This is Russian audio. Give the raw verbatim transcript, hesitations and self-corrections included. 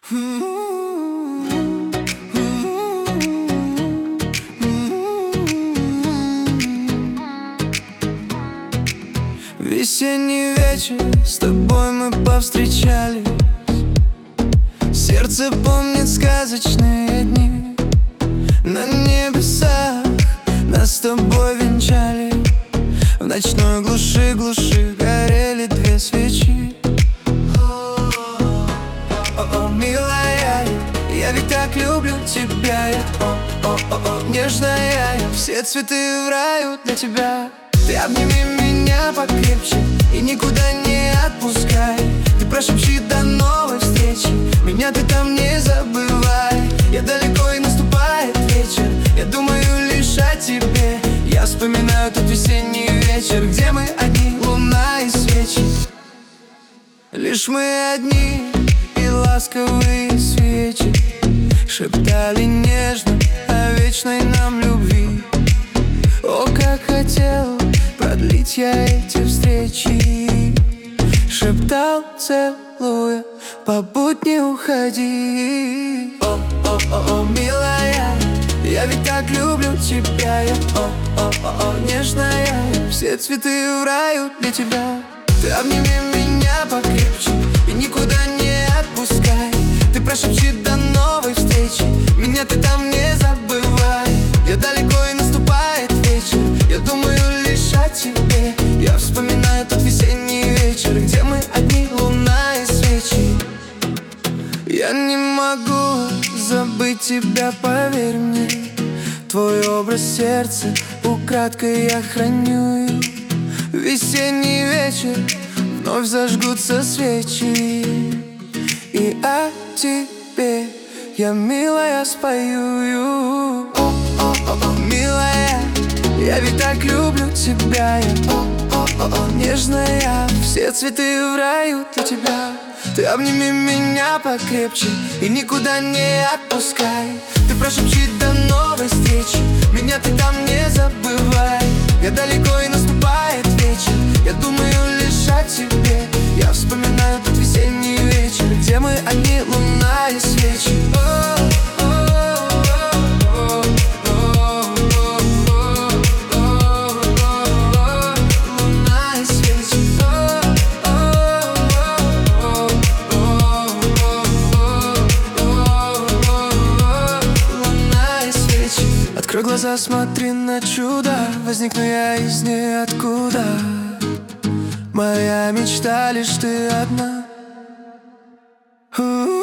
Весенний вечер, с тобой мы повстречались. Сердце помнит сказочные дни. На небесах нас с тобой венчали. В ночной глуши, глуши горели две свечи. О-о-о, милая, я ведь так люблю тебя. О-о-о, нежная, все цветы в раю для тебя. Ты обними меня покрепче и никуда не отпускай. Ты прошепчи до новой встречи, меня ты там не забывай. Я далеко и наступает вечер, я думаю лишь о тебе. Я вспоминаю тот весенний вечер, где мы одни, луна и свечи. Лишь мы одни и ласковые свечи шептали нежно о вечной нам любви. О, как хотел продлить я эти встречи. Шептал, целуя, побудь не уходи. О, о, о, о, милая, я ведь так люблю тебя. Я, о, о, о, о, нежная, все цветы в раю для тебя. Ты обними меня покрепче и никуда не отпускай. Ты прошепчи до новой встречи, меня ты там не забывай. Я далеко и наступает вечер, я думаю лишь о тебе. Я вспоминаю тот весенний вечер, где мы одни, луна и свечи. Я не могу забыть тебя, поверь мне. Твой образ сердца украдкой я храню. Весенний вечер, вновь зажгутся свечи. И о тебе я, милая, спою. О, о, о, о, милая, я ведь так люблю тебя. Я, о, о, о, о, нежная, все цветы в раю для тебя. Ты обними меня покрепче и никуда не отпускай. Ты прошепчи до новой встречи, меня ты там не забывай. Я далеко и наступает вечер, я думаю лишь о тебе. Я вспоминаю тот весенний вечер, где мы одни, луна и свечи. Открой глаза, смотри на чудо, возникну я из ниоткуда. Моя мечта лишь ты одна.